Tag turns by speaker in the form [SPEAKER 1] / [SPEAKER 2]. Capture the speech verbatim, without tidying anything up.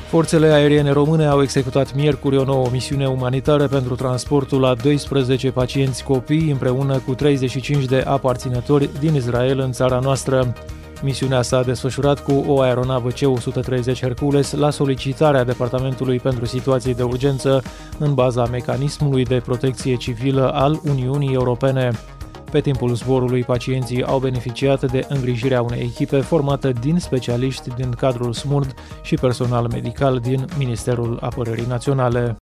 [SPEAKER 1] Forțele aeriene române au executat miercuri o nouă misiune umanitară pentru transportul a doisprezece pacienți copii împreună cu treizeci și cinci de aparținători din Israel în țara noastră. Misiunea s-a desfășurat cu o aeronavă C o sută treizeci Hercules la solicitarea Departamentului pentru Situații de Urgență în baza mecanismului de protecție civilă al Uniunii Europene. Pe timpul zborului, pacienții au beneficiat de îngrijirea unei echipe formată din specialiști din cadrul S M U R D și personal medical din Ministerul Apărării Naționale.